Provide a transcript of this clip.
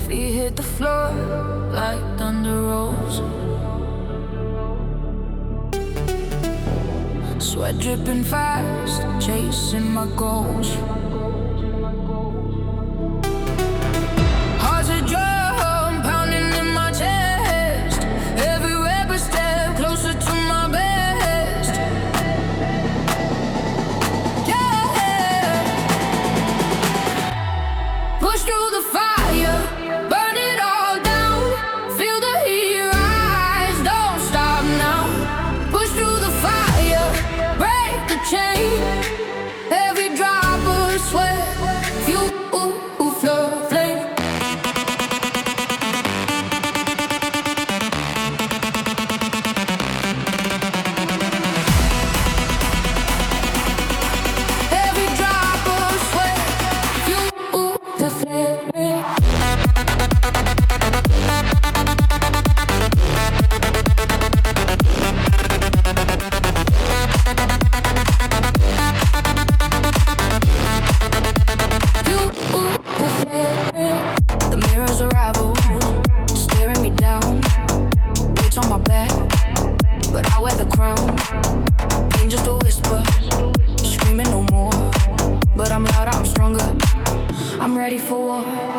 Feet hit the floor like thunder rolls. Sweat dripping fast, chasing my goals. Heart's a drum pounding in my chest. Every rep a step closer to my best. Yeah. Push through the fire, burn it all down. Feel the heat rise, don't stop now. Push through the fire, break the chain. Every drop of sweat, fuel, flame. Every drop of sweat, fuel, the flame. The mirrors unravel, staring me down. Weights on my back, but I wear the crown. Ain't just a whisper, screaming no more. But I'm louder, I'm stronger, I'm ready for war.